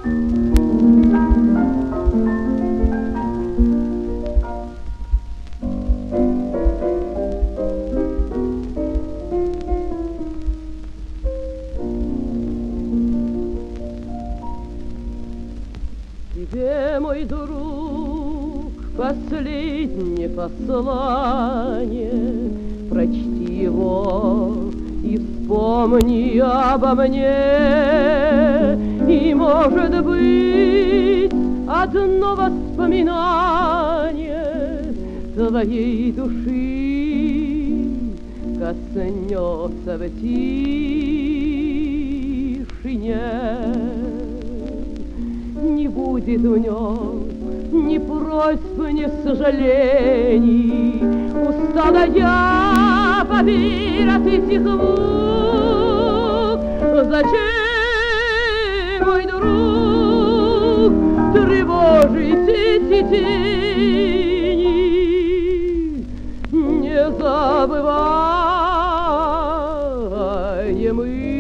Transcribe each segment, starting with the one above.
Тебе, мой друг, последнее послание, прочти его и вспомни обо мне. И, может быть, одно воспоминание твоей души коснется в тишине. Не будет в нем ни просьб, ни сожалений. Устала я, поверь, от этих мук. Зачем, мой друг, тревожить эти тени? Не забываем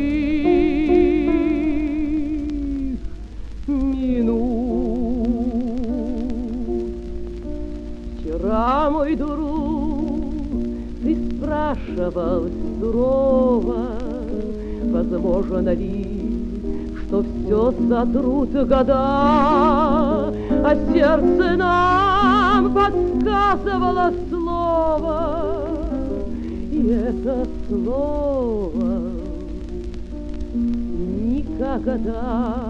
вчера, мой друг, ты спрашивал сурово, возможно ли, что все сотрут года, а сердце нам подсказывало слово, и это слово никогда.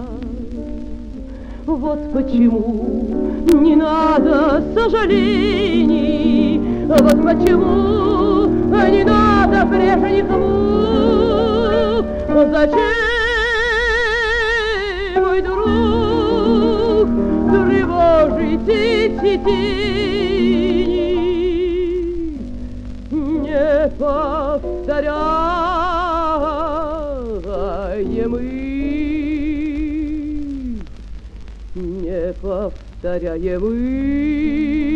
Вот почему не надо сожалений, вот почему не надо прежних мук. Зачем, мой друг, тревожить эти тени? Не повторяемых, неповторяемых.